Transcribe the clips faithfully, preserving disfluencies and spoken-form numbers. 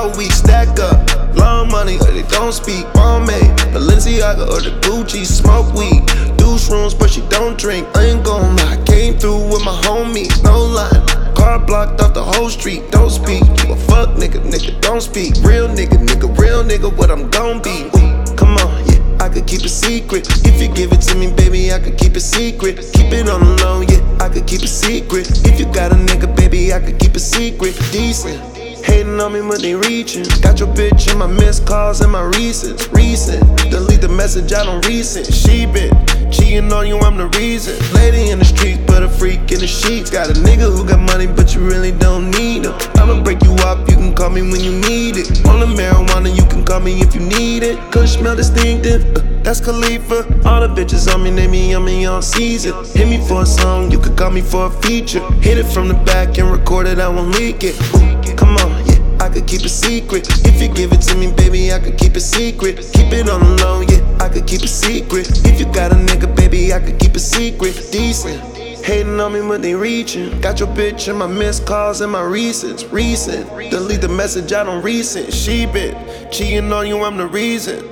all week, stack up. Long money, or they don't speak. Bombay, Balenciaga, or the Gucci. Smoke weed, do shrooms, but she don't drink. I ain't gon' lie, came through with my homies, no line. Car blocked off the whole street, don't speak. You a fuck nigga, nigga, don't speak. Real nigga, nigga, real nigga, what I'm gon' be. Ooh, come on, yeah, I could keep a secret. If you give it to me, baby, I could keep a secret. Keep it on the low, yeah, I could keep a secret. If you got a nigga, baby, I could keep a secret. Decent, hating on me when they reaching. Got your bitch in my missed calls and my recents. Recent, delete the message out on recent. She been cheating on you, I'm the reason. Lady in the streets, but a freak in the sheets. Got a nigga who got money, but you really don't need him. I'ma break you up, you can call me when you need it. On the marijuana, you can call me if you need it. Kush smell distinctive, uh, that's Khalifa. All the bitches on me, name me, I'm in on season. Hit me for a song, you could call me for a feature. Hit it from the back and record it, I won't leak it. Ooh, come on, yeah, I could keep a secret. If you give it to me, baby, I could keep a secret. Keep it on the low, yeah, I could keep a secret. If you got a nigga, baby, I could keep a secret. Decent, hating on me when they reaching. Got your bitch in my missed calls and my recents. Recent, delete the message out on recent. She been cheating on you, I'm the reason.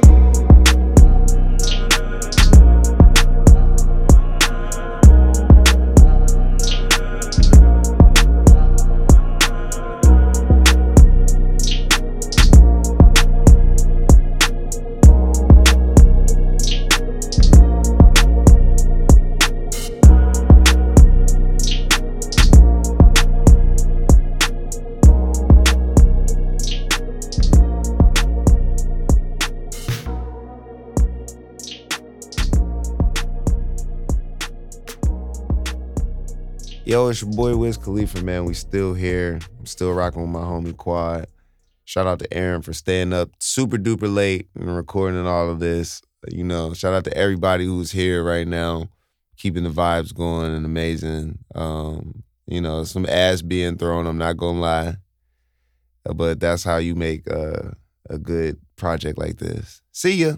Yo, it's your boy Wiz Khalifa, man. We still here. I'm still rocking with my homie Quad. Shout out to Aaron for staying up super duper late and recording all of this. You know, shout out to everybody who's here right now, keeping the vibes going and amazing. Um, you know, some ass being thrown, I'm not gonna lie. But that's how you make uh, a good project like this. See ya.